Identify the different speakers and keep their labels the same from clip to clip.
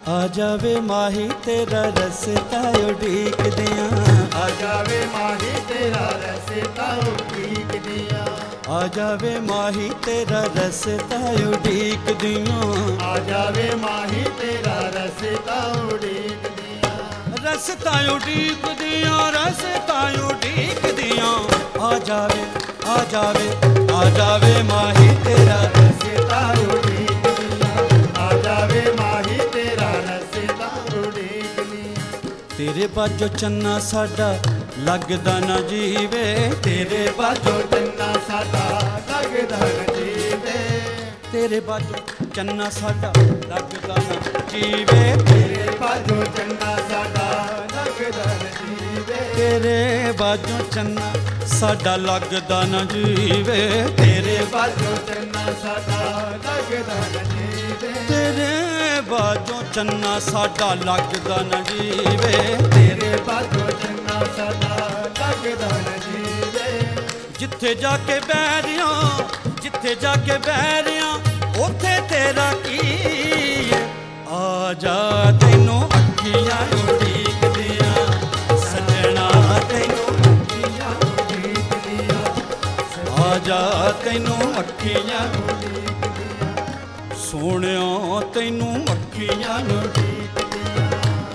Speaker 1: आ जावे माही तेरा रस्ता उड़ीक दियां,
Speaker 2: आ जावे माही तेरा रस्ता उड़ीक दियां,
Speaker 1: आ जावे माही तेरा रस्ता उड़ीक दियां,
Speaker 2: आ जावे माही तेरा रस्ता उड़ीक दियां,
Speaker 1: रस्ता उड़ीक दियां, रस्ता उड़ीक दियां। आ जावे आ जावे आ जावे माही तेरा
Speaker 2: रस्ता उड़ीक दियां, आ जावे माही तेरा रस्ता उड़ीक दियां।
Speaker 1: तेरे बाजो चन्ना साडा लगदा ना जीवे,
Speaker 2: तेरे बाजो चन्ना साडा लगदा न जीवे,
Speaker 1: तेरे बाजो चन्ना साडा लगदा ना जीवे,
Speaker 2: तेरे बाजो चन्ना साडा लगदा न जीवे,
Speaker 1: तेरे बाजो चन्ना साडा लगदा ना जीवे,
Speaker 2: तेरे बाजो चन्ना साडा लगदा न जीवे,
Speaker 1: तेरे बाजो चन्ना साडा लगदा ना जीवे,
Speaker 2: तेरे बाजो चन्ना साडा लगदा न जीवे।
Speaker 1: जिथे जाके बैरियां, जिथे जाके बैरियां उथे तेरा की है। आ जा तैनू अखियां उड़ीक दियां, सजना तैनू
Speaker 2: अखियां उड़ीक दियां,
Speaker 1: आ जा तैनू अखियां
Speaker 2: उड़ीक दियां,
Speaker 1: सोहणिया तैनू अखियां
Speaker 2: उड़ीक दियां,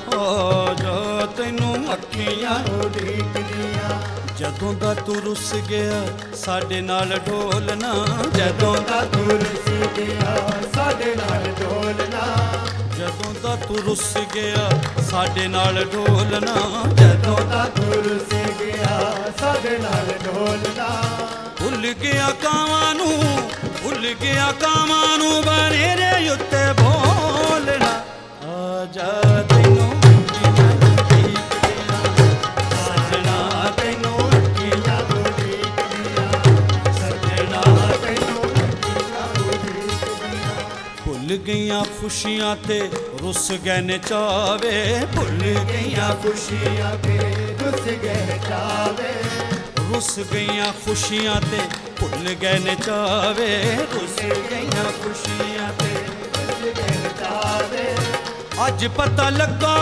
Speaker 1: आ जा तैनू अखियां।
Speaker 2: उड़ीक दियां।
Speaker 1: जदों दा तू रुस गया साडे नाल ढोलना,
Speaker 2: ਜਦੋਂ ਦਾ ਤੁਰ ਸੀ ਗਿਆ ਸਾਡੇ ਨਾਲ ਢੋਲਣਾ,
Speaker 1: जदों दा तू रुस गया साडे नाल ढोलना,
Speaker 2: ਜਦੋਂ ਦਾ ਤੁਰ ਸੀ ਗਿਆ ਸਾਡੇ ਨਾਲ ਢੋਲਣਾ,
Speaker 1: भुल गया कावां नू, भुल गया कावां नू बनेरे उत्ते बोलना। आ जा तैनू अखियां उड़ीक दियां, सजना तैनू
Speaker 2: अखियां उड़ीक दियां,
Speaker 1: सजना
Speaker 2: ਤੈਨੂੰ ਅਖੀਆਂ ਉਡੀਕ ਦੀਆਂ।
Speaker 1: भुल गईयां खुशियां ते रुस गए ने चावे, भुल गईयां
Speaker 2: ਖੁਸ਼ੀਆਂ ਤੇ ਰੁੱਸ ਗਏ ਚਾਵੇ,
Speaker 1: रुस गईयां खुशियां ते भुल गए ने चावे, रुस गईयां खुशियां ते
Speaker 2: ਰੁੱਸ ਗਏ ਚਾਵੇ,
Speaker 1: अज पता लगा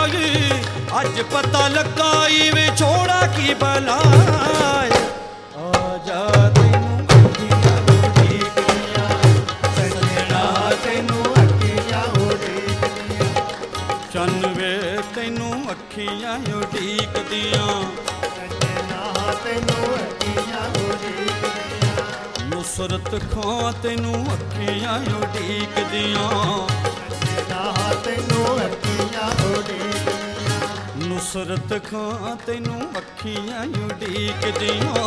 Speaker 1: अज पता लगा विछोड़ा की बलाए। आ जा तैनू अखियां उड़ीक दियां,
Speaker 2: ਸਜਣਾ ਤੈਨੂੰ ਅਖੀਆਂ ਉਡੀਕ ਦੀਆਂ,
Speaker 1: चन्न वे तैनू अखियां उड़ीक दियां,
Speaker 2: ਸਜਣਾ ਤੈਨੂੰ ਅਖੀਆਂ ਉਡੀਕ ਦੀਆਂ,
Speaker 1: नुसरत खां तैनू अखियां उड़ीक दियां,
Speaker 2: ਸਜਣਾ ਤੈਨੂੰ ਅਖੀਆਂ ਉਡੀਕ ਦੀਆਂ,
Speaker 1: नुसरत खां तैनू अखियां उड़ीक दियां।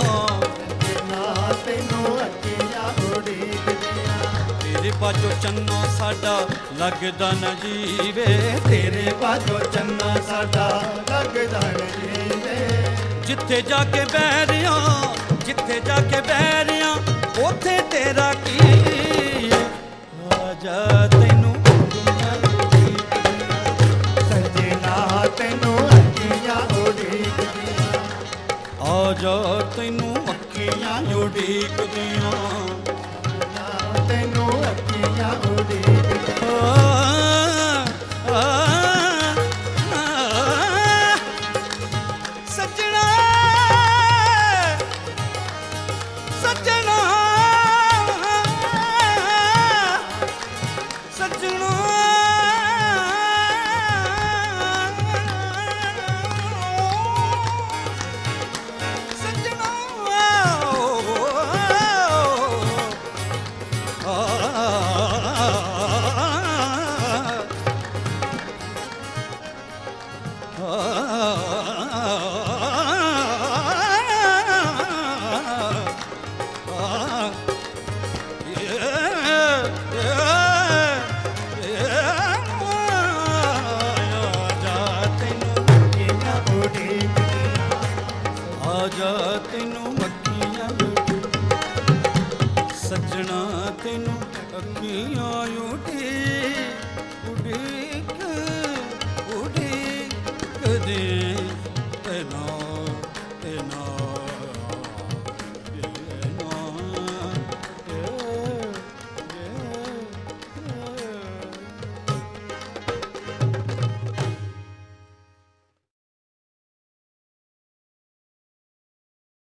Speaker 2: ਸਜਣਾ ਤੈਨੂੰ ਅਖੀਆਂ ਉਡੀਕ ਦੀਆਂ।
Speaker 1: तेरे बाजो चन्ना साडा लगदा ना जीवे,
Speaker 2: ਤੇਰੇ ਬਾਝੋਂ ਚੰਨਾ ਸਾਡਾ ਲੱਗਦਾ ਨ ਜੀਵੇ,
Speaker 1: जिथे जाके बैरियां, जिथे जाके बैरियां उथे तेरा की है। आ जा तैनू अखियां उड़ीक दियां,
Speaker 2: ਸਜਣਾ ਤੈਨੂੰ ਅਖੀਆਂ ਉਡੀਕ ਦੀਆਂ,
Speaker 1: आ जा तैनू अखियां उड़ीक दियां।
Speaker 2: ਸਜਣਾ ਤੈਨੂੰ ਅਖੀਆਂ ਉਡੀਕ ਦੀਆਂ।
Speaker 1: आ, आ, सजना सजना सजना सजना तेनू अखियां उड़ीक उड़ीक उड़ीक दे।